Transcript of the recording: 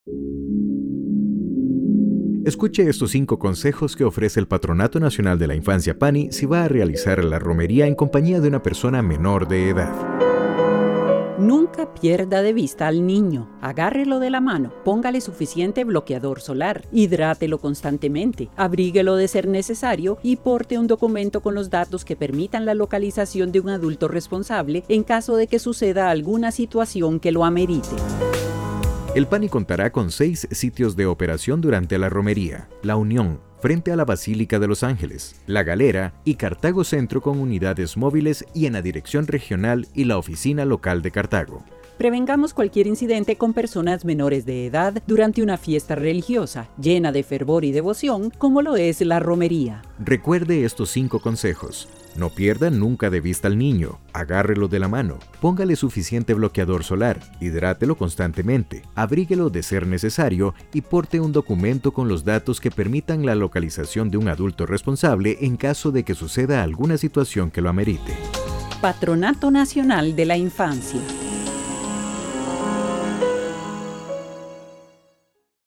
Escuche estos 5 consejos que ofrece el Patronato Nacional de la Infancia PANI si va a realizar la romería en compañía de una persona menor de edad. Nunca pierda de vista al niño. Agárrelo de la mano, póngale suficiente bloqueador solar, hidrátelo constantemente, abríguelo de ser necesario y porte un documento con los datos que permitan la localización de un adulto responsable en caso de que suceda alguna situación que lo amerite. El PANI contará con 6 sitios de operación durante la romería: La Unión, frente a la Basílica de Los Ángeles, La Galera y Cartago Centro con unidades móviles y en la dirección regional y la oficina local de Cartago. Prevengamos cualquier incidente con personas menores de edad durante una fiesta religiosa, llena de fervor y devoción, como lo es la romería. Recuerde estos 5 consejos. No pierda nunca de vista al niño, agárrelo de la mano, póngale suficiente bloqueador solar, hidrátelo constantemente, abríguelo de ser necesario y porte un documento con los datos que permitan la localización de un adulto responsable en caso de que suceda alguna situación que lo amerite. Patronato Nacional de la Infancia.